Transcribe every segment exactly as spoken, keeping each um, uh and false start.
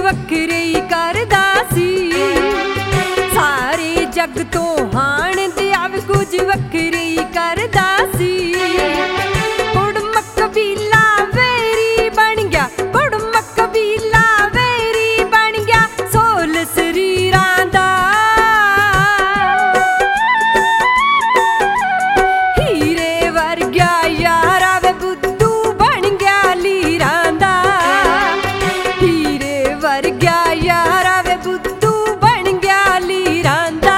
वखरे ही करदा सी। सारे जग तो हाण दे आवे कुछ वखरे ही करदा सी। कुड़म कबीला वेरी बन गया, कुड़म कबीला वेरी बन गया सोल शरीरां दा। हीरे वर्गा यारा वे बुद्धू बन गया लीरां दा। हीरे वर्गा यारा वे बुद्धू बन गया लीरां दा।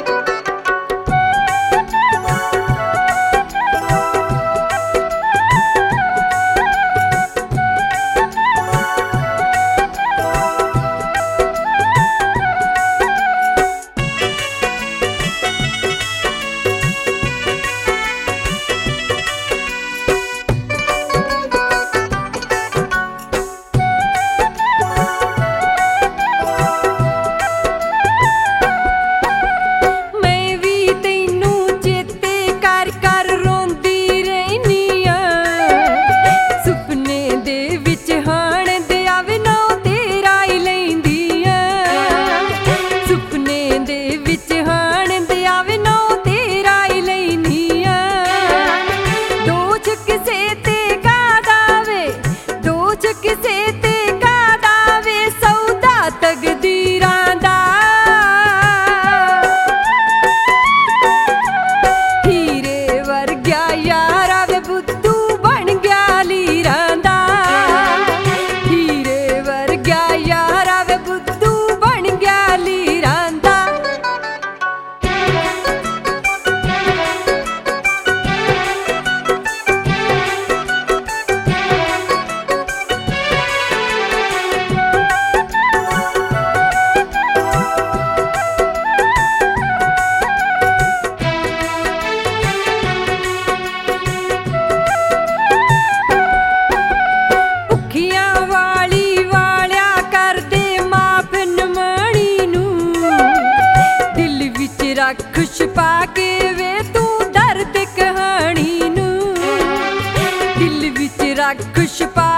रख छुपा के वे तू दर्द कहानी नू, दिल विच रख छुपा